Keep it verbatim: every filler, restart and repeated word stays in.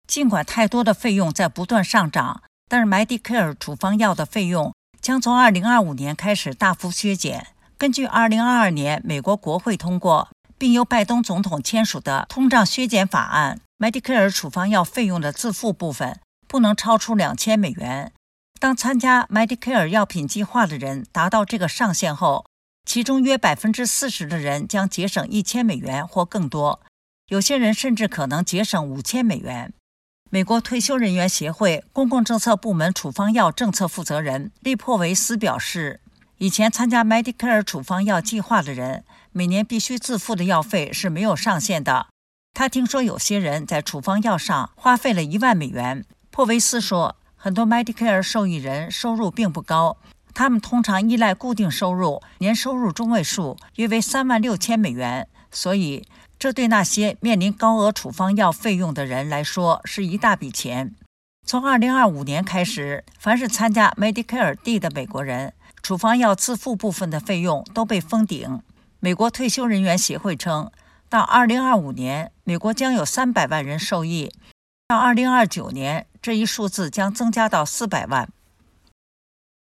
尽管太多的费用在不断上涨，但是 Medicare 处方药的费用将从二零二五年开始大幅削减。根据二零二二年美国国会通过并由拜登总统签署的通胀削减法案， Medicare 处方药费用的自付部分不能超出两千美元。当参加 Medicare 药品计划的人达到这个上限后，其中约 百分之四十 的人将节省一千美元或更多，有些人甚至可能节省五千美元。美国退休人员协会公共政策部门处方药政策负责人利珀维斯表示，以前参加 Medicare 处方药计划的人每年必须自付的药费是没有上限的。他听说有些人在处方药上花费了一万美元。珀维斯说，很多 Medicare 受益人收入并不高，他们通常依赖固定收入，年收入中位数约为三万六千美元，所以这对那些面临高额处方药费用的人来说是一大笔钱。从二零二五年开始，凡是参加 Medicare D 的美国人，处方药自付部分的费用都被封顶。美国退休人员协会称，到二零二五年，美国将有三百万人受益，到二零二九年，这一数字将增加到四百万。